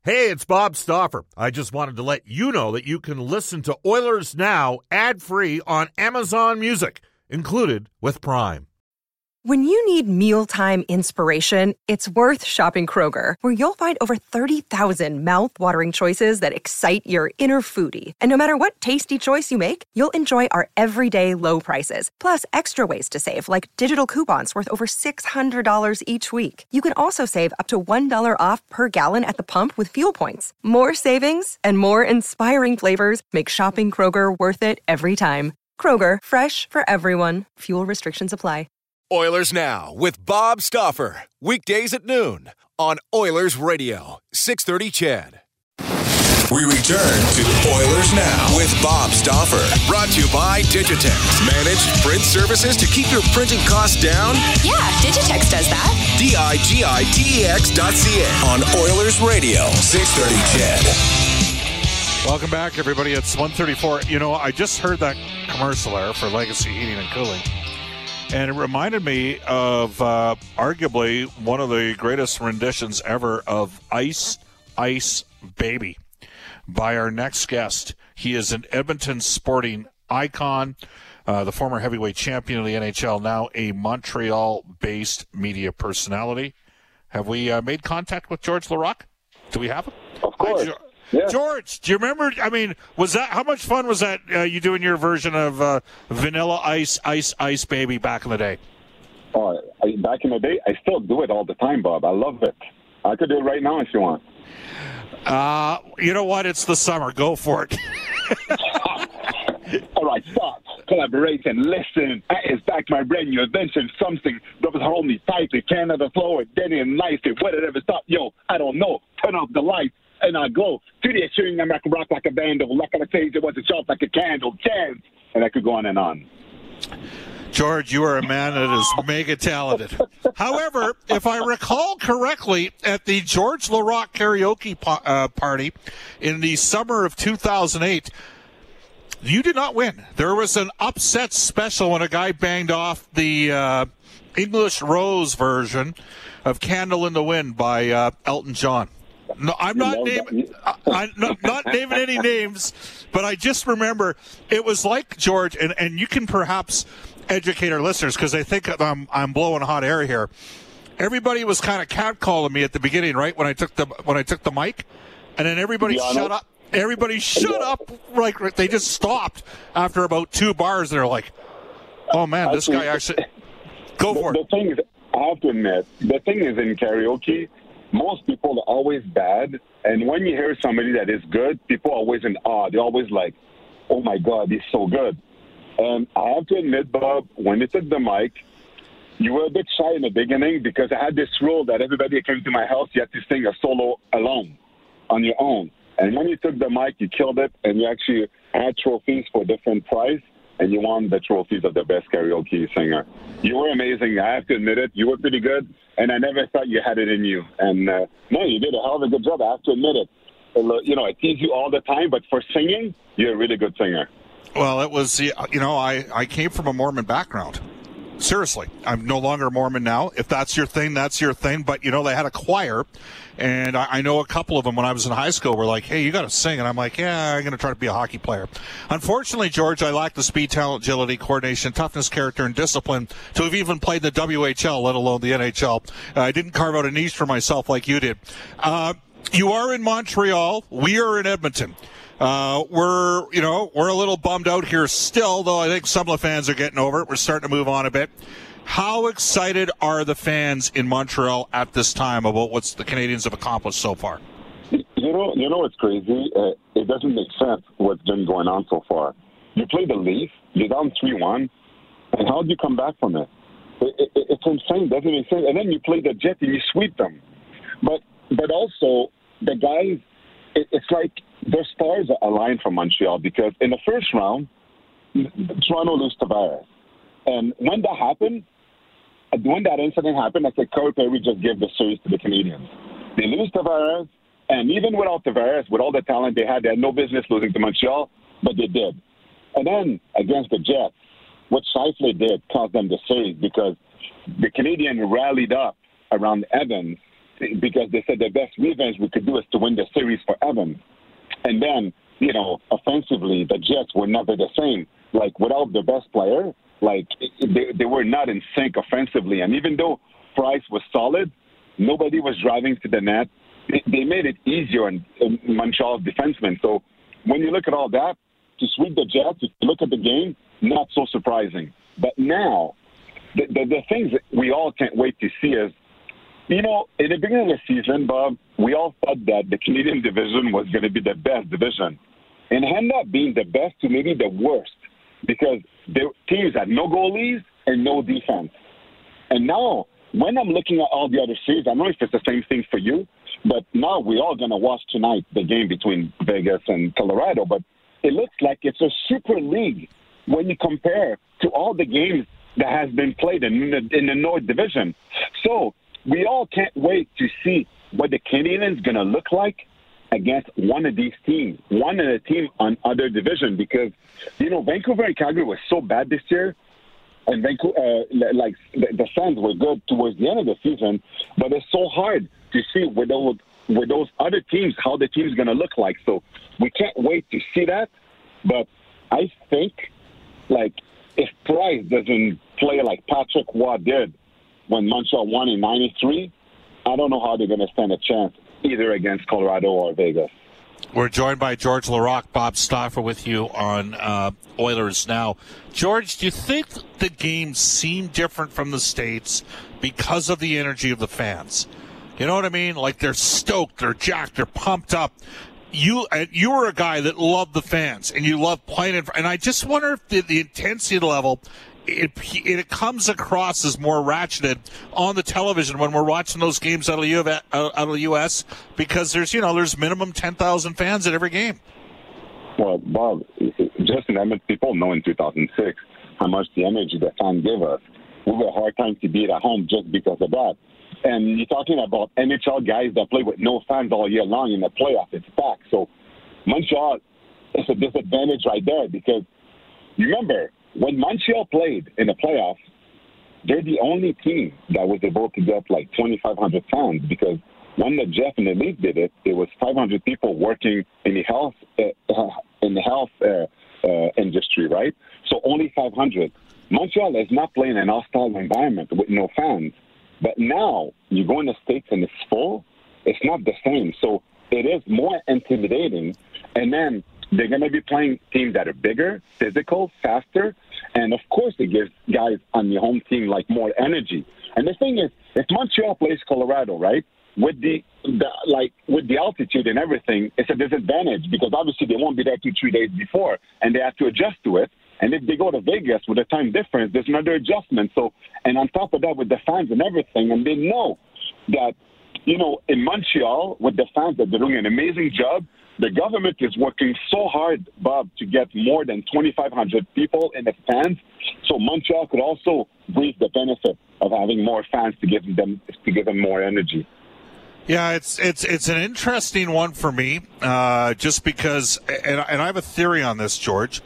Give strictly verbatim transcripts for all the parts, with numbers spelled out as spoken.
Hey, it's Bob Stauffer. I just wanted to let you know that you can listen to Oilers Now ad-free on Amazon Music, included with Prime. When you need mealtime inspiration, it's worth shopping Kroger, where you'll find over thirty thousand mouth-watering choices that excite your inner foodie. And no matter what tasty choice you make, you'll enjoy our everyday low prices, plus extra ways to save, like digital coupons worth over six hundred dollars each week. You can also save up to one dollar off per gallon at the pump with fuel points. More savings and more inspiring flavors make shopping Kroger worth it every time. Kroger, fresh for everyone. Fuel restrictions apply. Oilers Now with Bob Stauffer. Weekdays at noon on Oilers Radio, six thirty C H E D. We return to Oilers Now with Bob Stauffer. Brought to you by Digitex. Managed print services to keep your printing costs down? Yeah, Digitex does that. D I G I T E X dot C A on Oilers Radio, six thirty C H E D. Welcome back, everybody. It's one thirty-four. You know, I just heard that commercial there for Legacy Heating and Cooling. And it reminded me of uh, arguably one of the greatest renditions ever of Ice, Ice Baby by our next guest. He is an Edmonton sporting icon, uh, the former heavyweight champion of the N H L, now a Montreal-based media personality. Have we uh, made contact with George Laraque? Do we have him? Of course. Hi, Yeah. George, do you remember? I mean, was that how much fun was that? Uh, you doing your version of uh, Vanilla Ice, Ice, Ice Baby back in the day? Oh, I, back in the day, I still do it all the time, Bob. I love it. I could do it right now if you want. Uh, you know what? It's the summer. Go for it. All right, stop. Collaborate and listen. That is back my brain. You mentioned something that was hold me tightly. Canada flow it, Denny and life it. Whatever stop. Yo, I don't know. Turn off the lights. And I go to the shooting them, I can rock like a vandal, like on a stage, it wasn't sharp like a candle, chance, and I could go on and on. George, you are a man that is mega talented. However, if I recall correctly, at the George Laraque karaoke po- uh, party in the summer of two thousand eight, you did not win. There was an upset special when a guy banged off the uh, English Rose version of Candle in the Wind by uh, Elton John. No, I'm not naming. I'm not, not naming any names, but I just remember it was like George, and, and you can perhaps educate our listeners because I think I'm I'm blowing hot air here. Everybody was kind of catcalling me at the beginning, right when I took the when I took the mic, and then everybody shut up. Everybody shut up, like they just stopped after about two bars. They're like, "Oh man, this guy actually." Go for it. The thing is, I have to admit, the thing is in karaoke. Most people are always bad, and when you hear somebody that is good, people are always in awe. They're always like, oh, my God, he's so good. And I have to admit, Bob, when you took the mic, you were a bit shy in the beginning because I had this rule that everybody that came to my house, you had to sing a solo alone, on your own. And when you took the mic, you killed it, and you actually had trophies for different prize, and you won the trophies of the best karaoke singer. You were amazing. I have to admit it. You were pretty good, and I never thought you had it in you. And, uh, no, you did a hell of a good job. I have to admit it. You know, I tease you all the time, but for singing, you're a really good singer. Well, it was, you know, I, I came from a Mormon background. Seriously. I'm no longer a Mormon now. If that's your thing, that's your thing. But, you know, they had a choir, and I, I know a couple of them when I was in high school were like, hey, you got to sing. And I'm like, yeah, I'm going to try to be a hockey player. Unfortunately, George, I lack the speed, talent, agility, coordination, toughness, character, and discipline to have even played the W H L, let alone the N H L. Uh, I didn't carve out a niche for myself like you did. Uh, you are in Montreal. We are in Edmonton. Uh, we're, you know, we're a little bummed out here still, though I think some of the fans are getting over it. We're starting to move on a bit. How excited are the fans in Montreal at this time about what the Canadians have accomplished so far? You know, you know what's crazy? Uh, it doesn't make sense what's been going on so far. You play the Leafs, you're down three one, and how do you come back from it? It, it? It's insane, doesn't make sense. And then you play the Jets and you sweep them. But, but also, the guys, it, it's like their stars are aligned for Montreal because in the first round, Toronto lose Tavares. And when that happened, when that incident happened, I said, Corey Perry just gave the series to the Canadians. They lose Tavares, and even without Tavares, with all the talent they had, they had no business losing to Montreal, but they did. And then against the Jets, what Scheifele did cost them the series because the Canadians rallied up around Evans because they said the best revenge we could do is to win the series for Evans. And then, you know, offensively, the Jets were never the same. Like, without their best player, like, they, they were not in sync offensively. And even though Price was solid, nobody was driving to the net. They, they made it easier on, on Montreal's defensemen. So when you look at all that, to sweep the Jets, if you look at the game, not so surprising. But now, the, the, the things that we all can't wait to see is, you know, in the beginning of the season, Bob, we all thought that the Canadian division was going to be the best division. And it ended up being the best to maybe the worst because the teams had no goalies and no defense. And now, when I'm looking at all the other series, I don't know if it's the same thing for you, but now we're all going to watch tonight the game between Vegas and Colorado. But it looks like it's a super league when you compare to all the games that has been played in the, in the North Division. So we all can't wait to see what the Canadians going to look like against one of these teams, one of the team on other division, because, you know, Vancouver and Calgary was so bad this year, and Vancouver, uh, like, the, the fans were good towards the end of the season, but it's so hard to see with those, with those other teams how the team's going to look like. So we can't wait to see that, but I think, like, if Price doesn't play like Patrick Waugh did when Montreal won in ninety-three, I don't know how they're going to stand a chance either against Colorado or Vegas. We're joined by George Laraque, Bob Stauffer with you on uh, Oilers Now. George, do you think the games seem different from the States because of the energy of the fans? You know what I mean? Like, they're stoked, they're jacked, they're pumped up. You and you were a guy that loved the fans, and you loved playing it. And I just wonder if the, the intensity level, it, it comes across as more ratcheted on the television when we're watching those games out of the, U of, out of the U S because there's, you know, there's minimum ten thousand fans at every game. Well, Bob, just in Edmonton, people know in two thousand six how much the energy the fans give us. We have a hard time to beat at home just because of that. And you're talking about N H L guys that play with no fans all year long in the playoffs. It's back. So Montreal is a disadvantage right there because, remember, when Montreal played in the playoffs, they're the only team that was able to get like twenty-five hundred fans because when the Jeff and the Leaf did it, it was five hundred people working in the health uh, in the health uh, uh, industry, right? So only five hundred. Montreal is not playing an hostile environment with no fans. But now you go in the States and it's full, it's not the same. So it is more intimidating. And then they're going to be playing teams that are bigger, physical, faster. And, of course, it gives guys on the home team, like, more energy. And the thing is, if Montreal plays Colorado, right, with the, the like with the altitude and everything, it's a disadvantage because, obviously, they won't be there two, three days before, and they have to adjust to it. And if they go to Vegas with a time difference, there's another adjustment. So, and on top of that, with the fans and everything, and they know that, you know, in Montreal, with the fans, that they're doing an amazing job. The government is working so hard, Bob, to get more than twenty-five hundred people in the stands. So Montreal could also reap the benefit of having more fans to give them to give them more energy. Yeah, it's it's it's an interesting one for me, uh, just because, and, and I have a theory on this, George.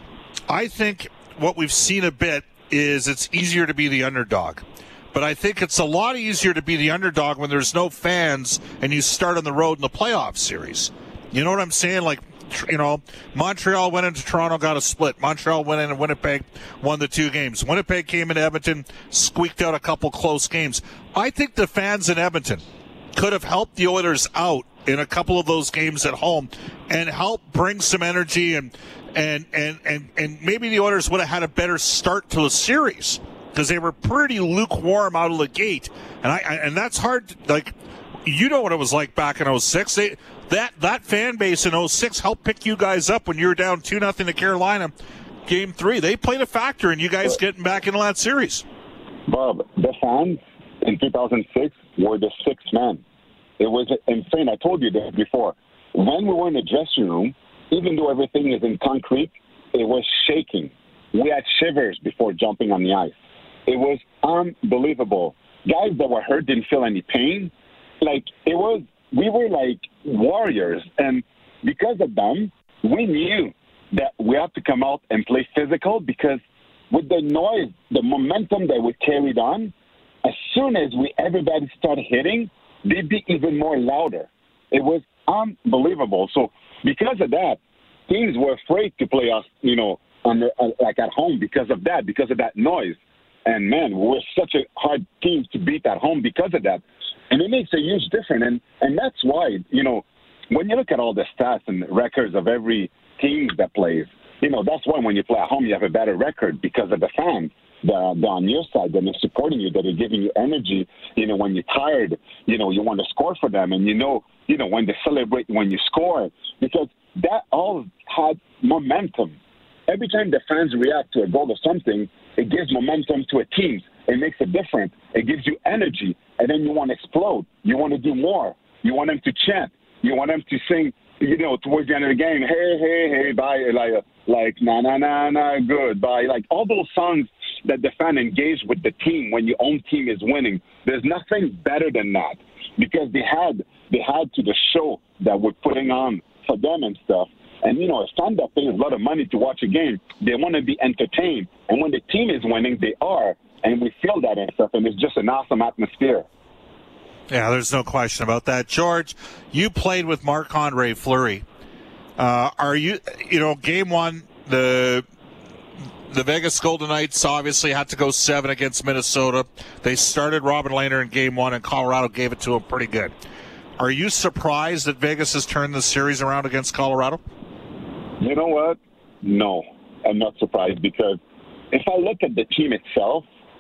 I think what we've seen a bit is it's easier to be the underdog. But I think it's a lot easier to be the underdog when there's no fans and you start on the road in the playoff series. You know what I'm saying? Like, you know, Montreal went into Toronto, got a split. Montreal went in and Winnipeg won the two games. Winnipeg came into Edmonton, squeaked out a couple close games. I think the fans in Edmonton could have helped the Oilers out in a couple of those games at home and help bring some energy and and and and, and maybe the Oilers would have had a better start to the series because they were pretty lukewarm out of the gate. And I, I and that's hard to, like, you know what it was like back in oh six. They that that fan base in oh six helped pick you guys up when you were down two nothing to Carolina game three. They played a factor in you guys getting back into that series. Bob, the fans in two thousand six were the sixth man. It was insane. I told you that before. When we were in the dressing room, even though everything is in concrete, it was shaking. We had shivers before jumping on the ice. It was unbelievable. Guys that were hurt didn't feel any pain. Like, it was, we were like warriors. And because of them, we knew that we had to come out and play physical because with the noise, the momentum that we carried on, as soon as we everybody started hitting, they'd be even more louder. It was unbelievable. So because of that, teams were afraid to play us, you know, on the, uh, like at home because of that, because of that noise. And, man, we're such a hard team to beat at home because of that. And it makes a huge difference. And, and that's why, you know, when you look at all the stats and records of every team that plays, you know, that's why when you play at home, you have a better record because of the fans that are on your side, that are supporting you, that are giving you energy. You know, when you're tired, you know, you want to score for them. And, you know, you know, when they celebrate when you score, because that all had momentum. Every time the fans react to a goal or something, it gives momentum to a team. It makes a difference. It gives you energy. And then you want to explode. You want to do more. You want them to chant. You want them to sing, you know, towards the end of the game, hey, hey, hey, bye, like, like na, na, na, na, good, bye. Like all those songs that the fan engage with the team when your own team is winning. There's nothing better than that because they had, they had to the show that we're putting on for them and stuff. And, you know, a fan that pays a lot of money to watch a game, they want to be entertained. And when the team is winning, they are. And we feel that and stuff. And it's just an awesome atmosphere. Yeah, there's no question about that. George, you played with Marc-Andre Fleury. Uh, are you, you know, game one, the the Vegas Golden Knights obviously had to go seven against Minnesota. They started Robin Lehner in game one, and Colorado gave it to him pretty good. Are you surprised that Vegas has turned the series around against Colorado? You know what? No, I'm not surprised because if I look at the team itself,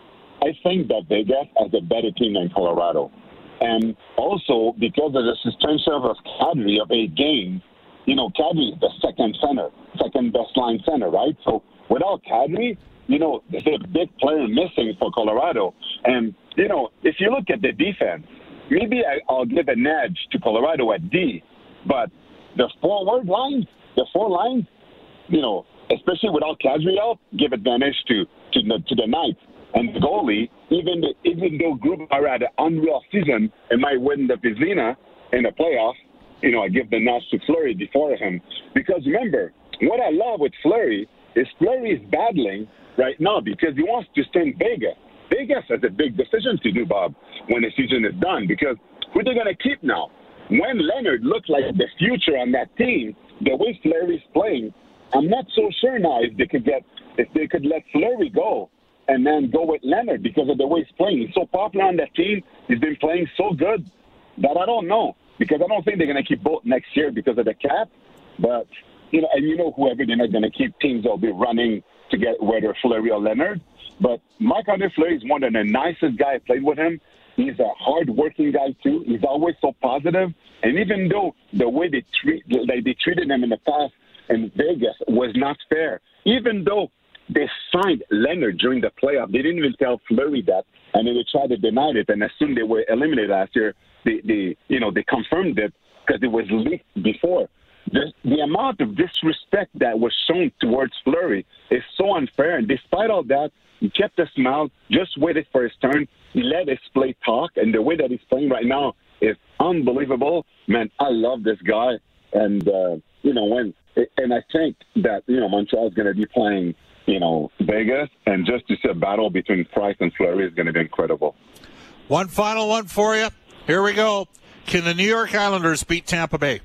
I think that Vegas has a better team than Colorado. And also, because of the suspension of Kadri of eight games, you know, Kadri is the second center, second best line center, right? So without Kadri, you know, there's a big player missing for Colorado. And, you know, if you look at the defense, maybe I, I'll give an edge to Colorado at D, but the forward lines, the four lines, you know, especially without Kadri out, give advantage to, to, the, to the Knights. And the goalie, even the, even though Grubauer are at an unreal season and might win the Vizina in the playoffs, you know, I give the nod to Fleury before him. Because remember, what I love with Fleury is Fleury is battling right now because he wants to stay in Vegas. Vegas has a big decision to do, Bob, when the season is done. Because who they're going to keep now? When Leonard looked like the future on that team, the way Fleury's playing, I'm not so sure now if they could get if they could let Fleury go and then go with Leonard because of the way he's playing. He's so popular on that team. He's been playing so good that I don't know. Because I don't think they're going to keep both next year because of the cap. But, you know, and you know whoever they're not going to keep, teams will be running to get whether Fleury or Leonard. But Marc-Andre Fleury is one of the nicest guys I played with him. He's a hard-working guy, too. He's always so positive. And even though the way they treat like they treated him in the past in Vegas was not fair, even though they signed Leonard during the playoff, they didn't even tell Fleury that, and then they tried to deny it. And as soon as they were eliminated last year, they, they you know, they confirmed it because it was leaked before. The, the amount of disrespect that was shown towards Fleury is so unfair. And despite all that, he kept a smile, just waited for his turn. He let his play talk, and the way that he's playing right now is unbelievable. Man, I love this guy. And, uh, you know, when and I think that, you know, Montreal is going to be playing, you know, Vegas, and just to see a battle between Price and Fleury is going to be incredible. One final one for you. Here we go. Can the New York Islanders beat Tampa Bay?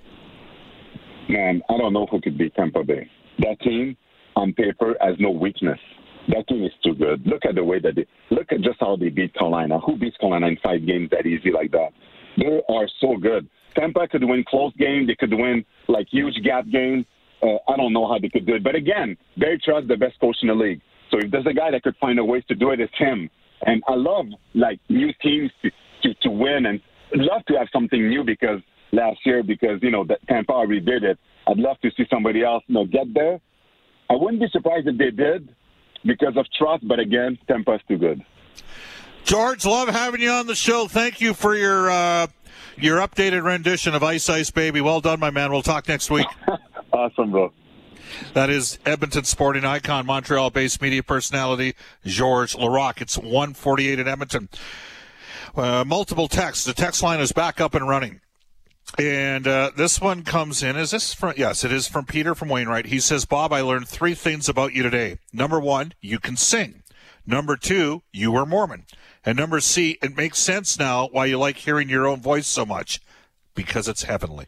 Man, I don't know who could beat Tampa Bay. That team, on paper, has no weakness. That team is too good. Look at the way that they look at just how they beat Carolina. Who beats Carolina in five games that easy like that? They are so good. Tampa could win close games. They could win like huge gap games. Uh, I don't know how they could do it. But again, Barry Trotz, the best coach in the league. So if there's a guy that could find a way to do it, it's him. And I love like new teams to, to, to win, and I'd love to have something new because last year because you know that Tampa already did it. I'd love to see somebody else you know get there. I wouldn't be surprised if they did because of Trotz, but again, Tampa's too good. George, love having you on the show. Thank you for your uh, your updated rendition of Ice Ice Baby. Well done, my man. We'll talk next week. Awesome, bro. That is Edmonton sporting icon, Montreal-based media personality, Georges Laraque. It's one forty-eight in Edmonton. Uh, multiple texts. The text line is back up and running. And uh, this one comes in. Is this from? Yes, it is from Peter from Wainwright. He says, Bob, I learned three things about you today. Number one, you can sing. Number two, you were Mormon. And number C, it makes sense now why you like hearing your own voice so much. Because it's heavenly.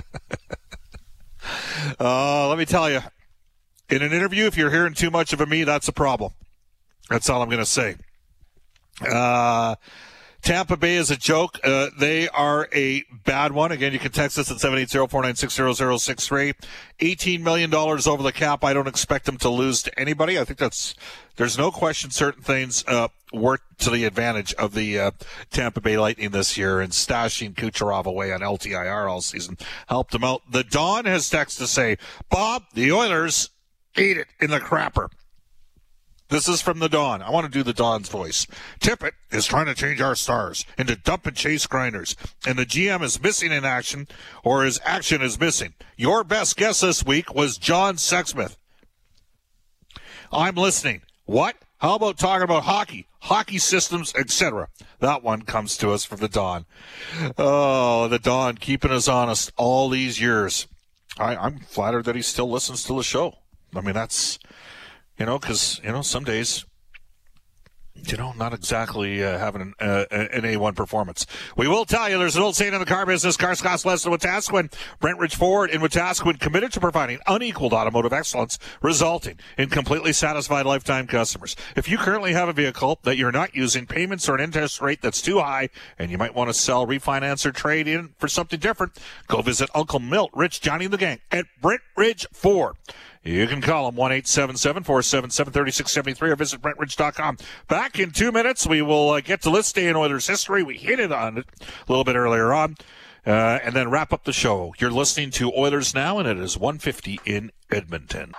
uh, let me tell you, in an interview, if you're hearing too much of a me, that's a problem. That's all I'm going to say. Uh, Tampa Bay is a joke. Uh, they are a bad one. Again, you can text us at seven eight zero, four nine six, zero zero six three. eighteen million dollars over the cap. I don't expect them to lose to anybody. I think that's, there's no question certain things uh, work to the advantage of the uh, Tampa Bay Lightning this year, and stashing Kucherov away on L T I R all season helped them out. The Dawn has texted to say, Bob, the Oilers ate it in the crapper. This is from the Dawn. I want to do the Dawn's voice. Tippett is trying to change our stars into dump and chase grinders, and the G M is missing in action, or his action is missing. Your best guess this week was John Sexsmith. I'm listening. What? How about talking about hockey, hockey systems, et cetera? That one comes to us from the Dawn. Oh, the Dawn keeping us honest all these years. I, I'm flattered that he still listens to the show. I mean, that's... You know, because, you know, some days, you know, not exactly uh, having an, uh, an A one performance. We will tell you there's an old saying in the car business, cars cost less than Wetaskiwin. Brentridge Ford in Wetaskiwin committed to providing unequaled automotive excellence, resulting in completely satisfied lifetime customers. If you currently have a vehicle that you're not using, payments or an interest rate that's too high, and you might want to sell, refinance, or trade in for something different, go visit Uncle Milt, Rich, Johnny, and the gang at Brentridge Ford. You can call them one eight seven seven, four seven seven, three six seven three or visit Brent Ridge dot com. Back in two minutes, we will uh, get to this day in Oilers history. We hit it on it a little bit earlier on, uh, and then wrap up the show. You're listening to Oilers Now, and it is one fifty in Edmonton.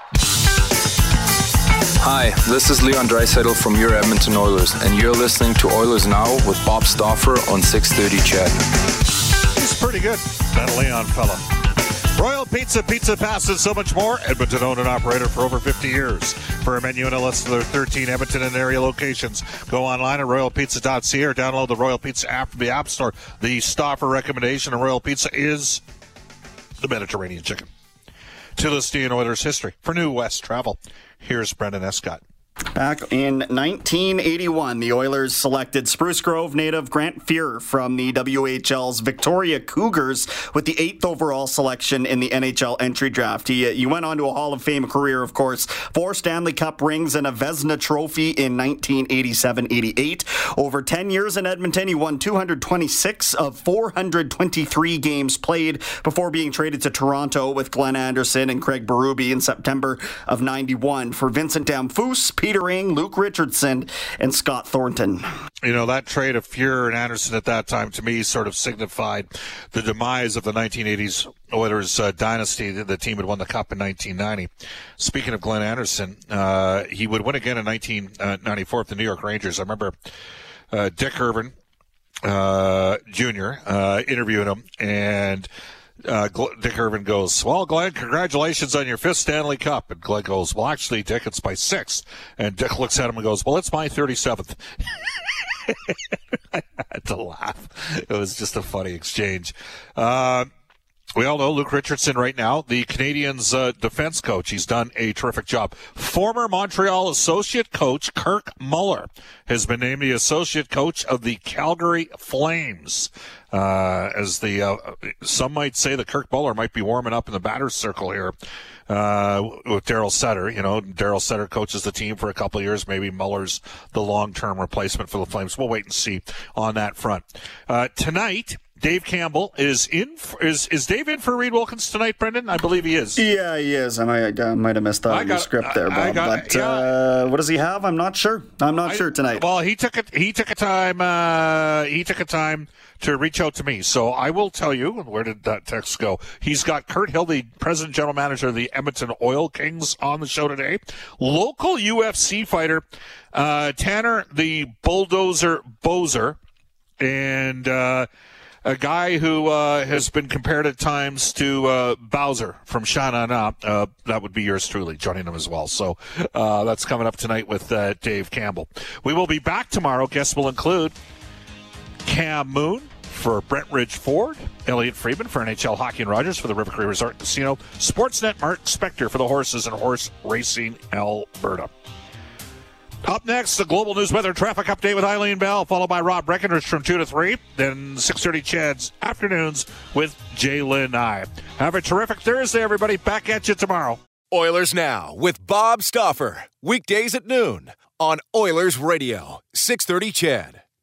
Hi, this is Leon Draisaitl from your Edmonton Oilers, and you're listening to Oilers Now with Bob Stauffer on six thirty C H E D. He's pretty good, that Leon fella. Royal Pizza, Pizza Pass, and so much more. Edmonton owned and operator for over fifty years. For a menu and a list of their thirteen Edmonton and area locations, go online at royal pizza dot c a or download the Royal Pizza app from the App Store. The Stauffer recommendation of Royal Pizza is the Mediterranean chicken. To this day in Oilers history, for New West Travel, here's Brendan Escott. Back in nineteen eighty-one, the Oilers selected Spruce Grove native Grant Fuhr from the W H L's Victoria Cougars with the eighth overall selection in the N H L entry draft. He, he went on to a Hall of Fame career, of course. Four Stanley Cup rings and a Vezina Trophy in nineteen eighty-seven eighty-eight. Over ten years in Edmonton, he won two hundred twenty-six of four hundred twenty-three games played before being traded to Toronto with Glenn Anderson and Craig Berube in September of ninety-one for Vincent Damphousse, Peter Ing, Luke Richardson, and Scott Thornton. You know, that trade of Fuhr and Anderson at that time, to me, sort of signified the demise of the nineteen eighties Oilers uh, dynasty. The team had won the Cup in nineteen ninety. Speaking of Glenn Anderson, uh, he would win again in nineteen ninety-four with the New York Rangers. I remember uh, Dick Irvin uh, Junior uh, interviewing him, and Uh, Dick Irvin goes, well, Glenn, congratulations on your fifth Stanley Cup. And Glenn goes, well, actually, Dick, it's my sixth. And Dick looks at him and goes, well, it's my thirty-seventh. I had to laugh. It was just a funny exchange. Uh, we all know Luke Richardson right now, the Canadiens' uh, defense coach. He's done a terrific job. Former Montreal associate coach Kirk Muller has been named the associate coach of the Calgary Flames. Uh, as the, uh, some might say that Kirk Muller might be warming up in the batter's circle here, uh, with Darryl Sutter. You know, Darryl Sutter coaches the team for a couple of years. Maybe Muller's the long-term replacement for the Flames. We'll wait and see on that front. Uh, tonight, Dave Campbell is in. For, is is Dave in for Reed Wilkins tonight, Brendan? I believe he is. Yeah, he is. I might, I might have missed that on the script there, Bob. Got, but yeah. uh, what does he have? I'm not sure. I'm not I, sure tonight. Well, he took it. He took a time. Uh, he took a time to reach out to me. So I will tell you. Where did that text go? He's got Kurt Hill, the president general manager of the Edmonton Oil Kings, on the show today. Local U F C fighter uh, Tanner the Bulldozer Bozer, and. Uh, A guy who uh, has been compared at times to uh, Bowser from Sha Na Na. Uh, that would be yours truly, joining him as well. So uh, that's coming up tonight with uh, Dave Campbell. We will be back tomorrow. Guests will include Cam Moon for Brentridge Ford, Elliot Friedman for N H L Hockey and Rogers for the River Cree Resort Casino, Sportsnet Mark Spector for the Horses and Horse Racing Alberta. Up next, the Global News Weather Traffic Update with Eileen Bell, followed by Rob Breckenridge from two to three. Then six thirty Chad's Afternoons with Jaylen Nye. Have a terrific Thursday, everybody. Back at you tomorrow. Oilers Now with Bob Stauffer. Weekdays at noon on Oilers Radio, six thirty C H E D.